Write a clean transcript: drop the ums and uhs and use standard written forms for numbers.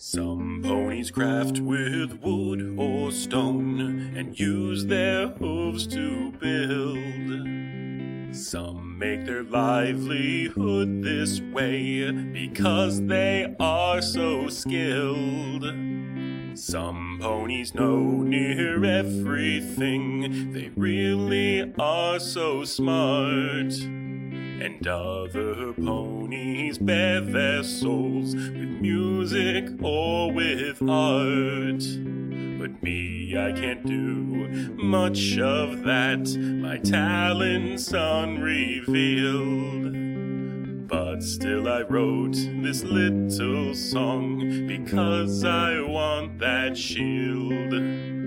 Some ponies craft with wood or stone and use their hooves to build. Some make their livelihood this way because they are so skilled. Some ponies know near everything, they really are so smart. And other ponies bare their souls with music or with art. But me, I can't do much of that, my talent's unrevealed. But still I wrote this little song because I want that shield.